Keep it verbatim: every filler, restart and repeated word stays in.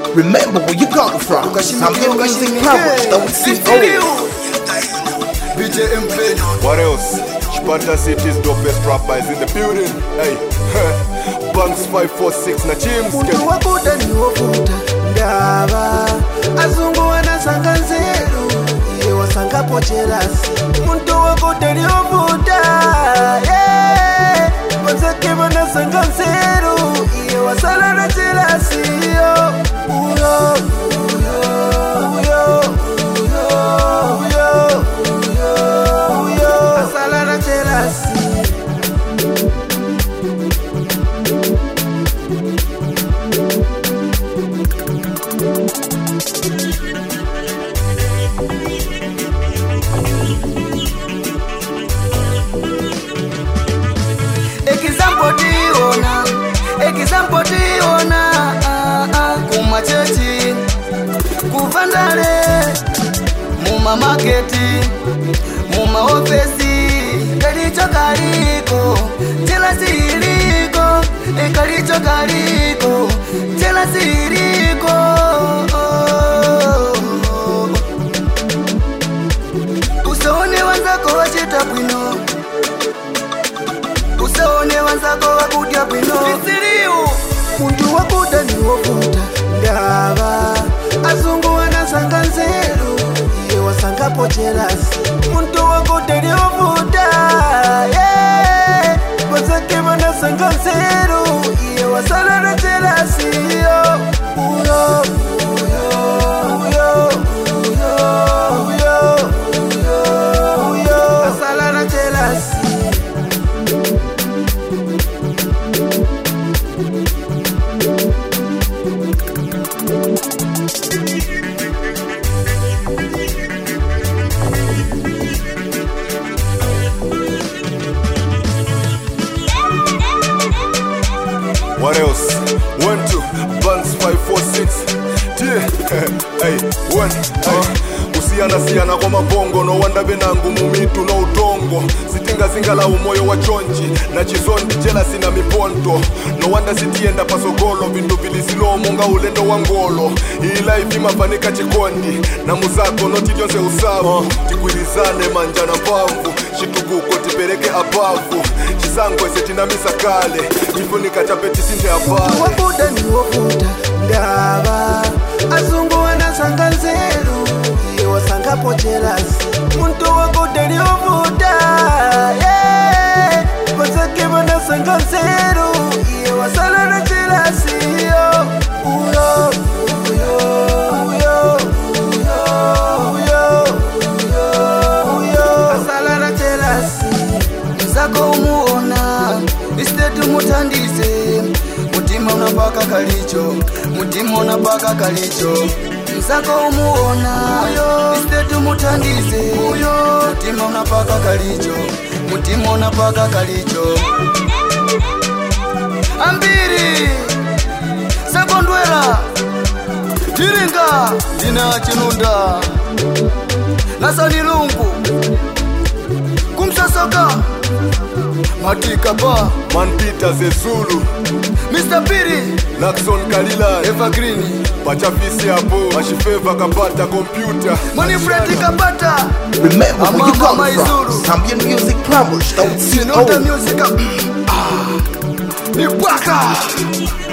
Remember where you come from. Zambian Music Powers, don't see B J M Play. What else? Shpata City's dopest rappers in the building. Hey, Banks five four six na Chims. Mundu wakuda ni wakuda ndaba azungu wanasanga nzeru iye wasanga pocherasi. Mundu wakuda ni wakuda yeah mazake wanasanga nzeru iye wasala na cherasi yo uyo uyo uyo uyo uyo uyo uyo asala na cherasi. Example diona, example diona, ah ah, kumacheti, kuvandale, muma marketi, muma ofesi, kalicho kaliko, tela siliko, e kalicho kaliko, tela siliko. Usaone wanzako wachita bwino. Usaone wanzako wakudya bwino. Isiriu mundu wakuda ni wakuda ndaba azungu wanasanga nzeru iye wasanga pocherasi. Mundu wakuda ni wakuda yeah wazake wanasanga nzeru iye wasala na cherasi yo uyo uyo uyo uyo uyo uyo uyo asala na cherasi. What else? One, two, Banks five four six. Yeah, hey, one, hey. Usiana siana kwa mabongo no wanda benangu mumitu na udongo. Sitinga zinga la umoyo wa chonji na chizondi jealousy na miponto. No wanda sitienda pasogolo vindu vilisilo munga ulendo wangolo. Hii life imafanika chikondi na muzako noti jose usabu. Tikwilizane manjana mpamvu shitukuko tipereke abavu. Chisangwe setina misakale nifunika chapeti sinde apale. Wakuda ni wakuda ndaba azungu wanasanga nzeru iye wasanga pocherasi. Mundu wakuda ni wakuda yeah wazake wanasanga nzeru iye wasala na cherasi yo uyo uyo uyo uyo uyo uyo uyo asala na cherasi. Mzako umuona istetu mutandize mutima unapaka kalicho mutima unapaka kalicho. Mzako umuona istetu mutandize mutima unapaka kalicho mutima unapaka kalicho. Ambiri sekondwera tiringa dina chinunda nasanilungu kumsasoka Matika pa Man Peter Zezulu Mister Piri Lakson Kalila Evergreen Pachafisi hapo Mashifeva kapata computer Money Freddy kapata. Remember where you come from. Zambian Music Powers, don't see Music. Ah, ni baka.